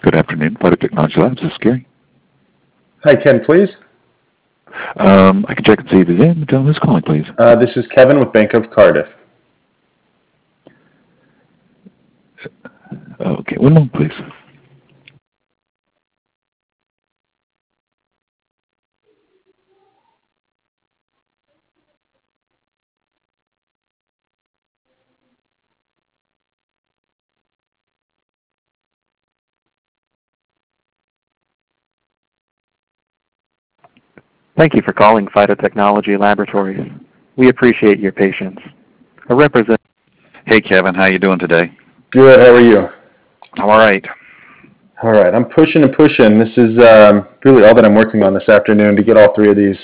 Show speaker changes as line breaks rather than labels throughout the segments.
Good afternoon, Vital Technology Labs. This is Gary.
Hi, Ken, please.
I can check and see if he's in. Tell him who's calling, please.
This is Kevin with Bank of Cardiff.
Okay, one moment, please.
Thank you for calling Phytotechnology Laboratories. We appreciate your patience. A representative.
Hey, Kevin. How you doing today?
Good, how are you?
I'm all right.
All right, I'm pushing and pushing. This is really all that I'm working on this afternoon to get all three of these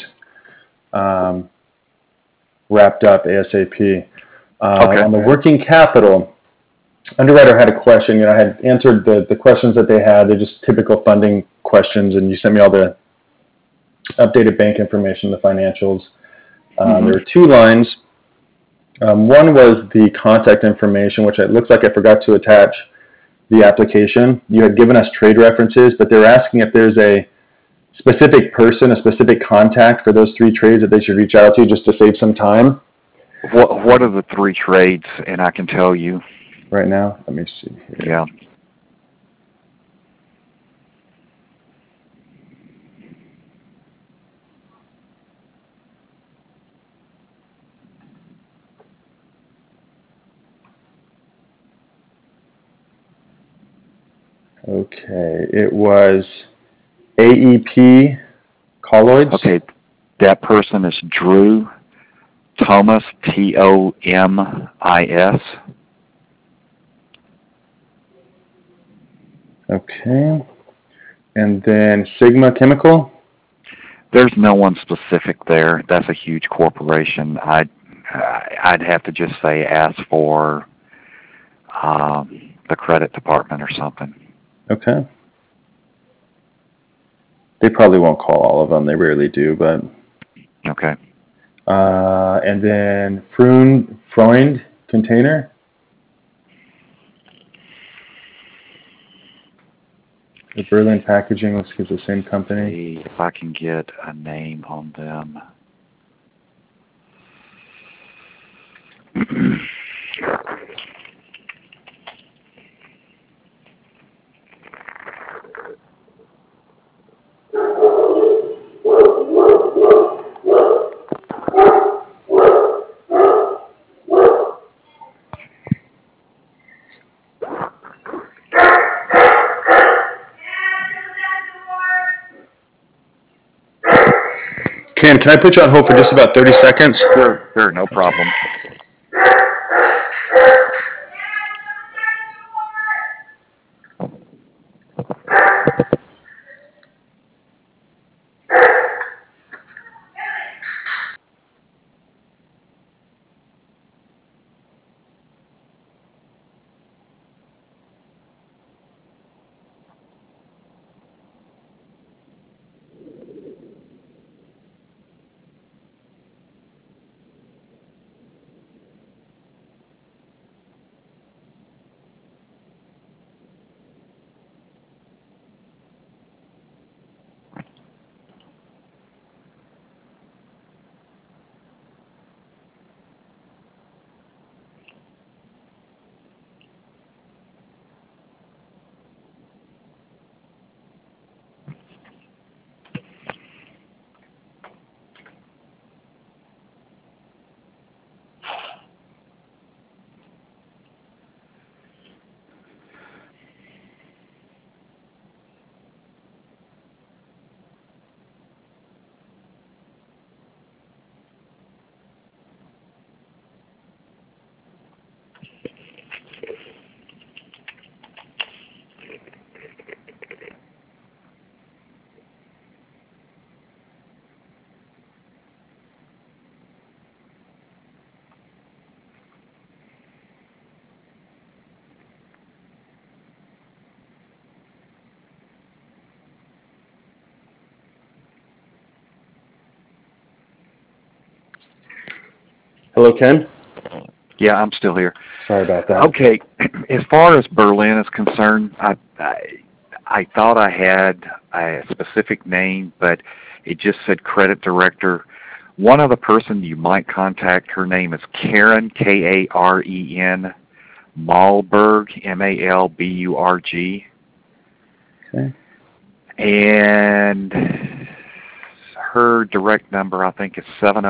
wrapped up ASAP.
Okay.
On the working capital, underwriter had a question. I had answered the questions that they had. They're just typical funding questions, and you sent me all the updated bank information, the financials. There were two lines. One was the contact information, which it looks like I forgot to attach the application. You had given us trade references, but they're asking if there's a specific person, a specific contact for those three trades that they should reach out to just to save some time.
What are the three trades? And I can tell you.
Right now? Let me see here.
Yeah.
Okay, it was AEP colloids.
Okay, that person is Drew Thomas, Tomis.
Okay, and then Sigma Chemical.
There's no one specific there. That's a huge corporation. I'd have to just say ask for the credit department or something.
Okay. They probably won't call all of them. They rarely do, but.
Okay.
And then Freund Container. The Berlin Packaging looks like it's the same company.
See if I can get a name on them.
Ken, can I put you on hold for just about 30 seconds?
Sure, no problem.
Hello, Ken?
Yeah, I'm still here.
Sorry about that.
Okay, as far as Berlin is concerned, I thought I had a specific name, but it just said credit director. One other person you might contact, her name is Karen, Karen, Malburg, Malburg.
Okay.
And her direct number, I think, is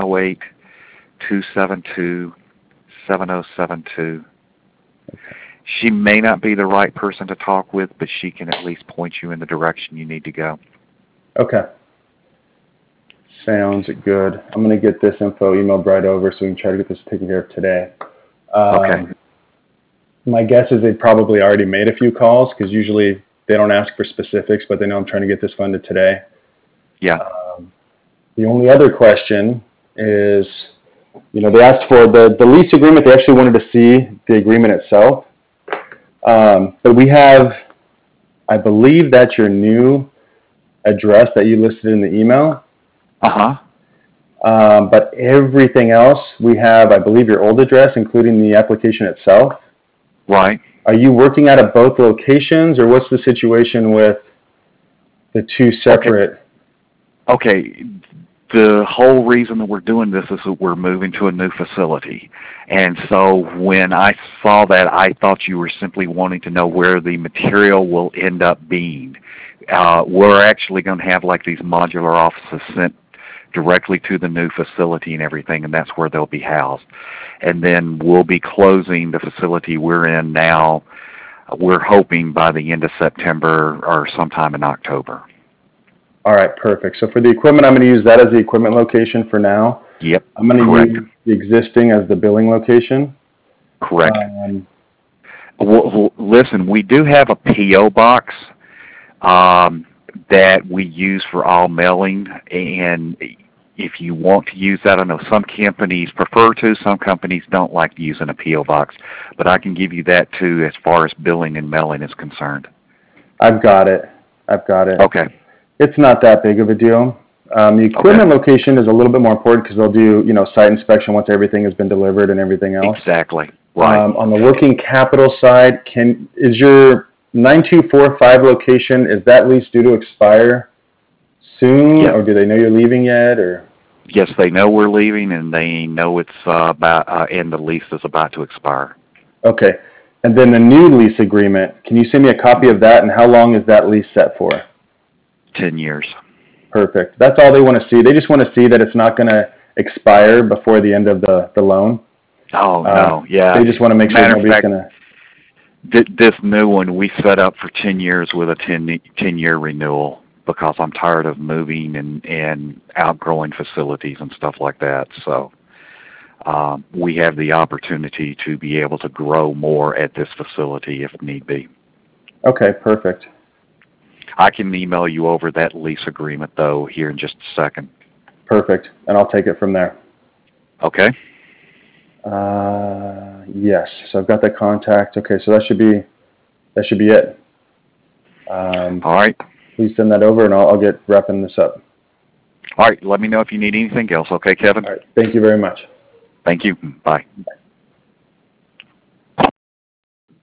708-272-7072. She may not be the right person to talk with, but she can at least point you in the direction you need to go.
Okay. Sounds good. I'm going to get this info emailed right over so we can try to get this taken care of today.
Okay.
My guess is they probably already made a few calls because usually they don't ask for specifics, but they know I'm trying to get this funded today.
Yeah.
The only other question is, they asked for the lease agreement. They actually wanted to see the agreement itself. But we have, I believe that's your new address that you listed in the email.
Uh-huh.
But everything else, we have, I believe, your old address, including the application itself.
Right.
Are you working out of both locations, or what's the situation with the two separate?
Okay. The whole reason that we're doing this is that we're moving to a new facility. And so when I saw that, I thought you were simply wanting to know where the material will end up being. We're actually going to have like these modular offices sent directly to the new facility and everything, and that's where they'll be housed. And then we'll be closing the facility we're in now, we're hoping by the end of September or sometime in October.
All right, perfect. So for the equipment, I'm going to use that as the equipment location for now.
Yep.
I'm going to
Correct.
use the existing as the billing location.
Correct. Well, listen, we do have a P.O. box that we use for all mailing, and if you want to use that, I know some companies prefer to, some companies don't like using a P.O. box, but I can give you that too as far as billing and mailing is concerned.
I've got it.
Okay.
It's not that big of a deal. The equipment location is a little bit more important because they'll do, site inspection once everything has been delivered and everything else.
Exactly. Right.
On the working capital side, is your 9245 location, is that lease due to expire soon, or do they know you're leaving yet, or?
Yes, they know we're leaving, and they know it's and the lease is about to expire.
Okay. And then the new lease agreement, can you send me a copy of that, and how long is that lease set for?
10 years.
Perfect. That's all they want to see. They just want to see that it's not going to expire before the end of the loan.
Oh, no, yeah.
They just want to make sure nobody's going to...
This new one, we set up for 10 years with a 10-year renewal because I'm tired of moving and outgrowing facilities and stuff like that. So we have the opportunity to be able to grow more at this facility if need be.
Okay, perfect.
I can email you over that lease agreement, though, here in just a second.
Perfect, and I'll take it from there.
Okay.
Yes, so I've got the contact. Okay, so that should be it.
All right.
Please send that over, and I'll get wrapping this up.
All right, let me know if you need anything else, okay, Kevin?
All right, thank you very much.
Thank you. Bye.
Bye.